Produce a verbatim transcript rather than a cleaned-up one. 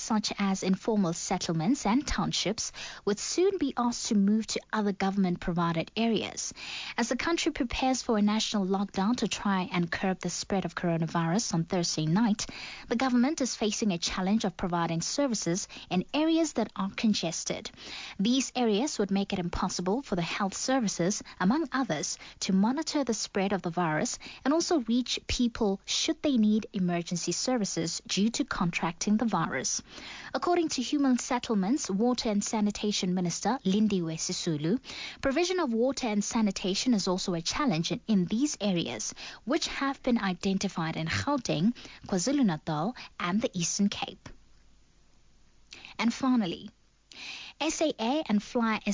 such as informal settlements and townships, would soon be asked to move to other government-provided areas. As the country prepares for a national lockdown to try and curb the spread of coronavirus on Thursday night, the government is facing a challenge of providing services in areas that are congested. These areas would make it impossible for the health services, among others, to monitor the spread of the virus and also reach people should they need emergency services due to contracting the virus. According to Human Settlements, Water and Sanitation Minister Lindiwe Sisulu, provision of water and sanitation is also a challenge in, in these areas, which have been identified in Gauteng, KwaZulu-Natal and the Eastern Cape. And finally, S A A and Fly S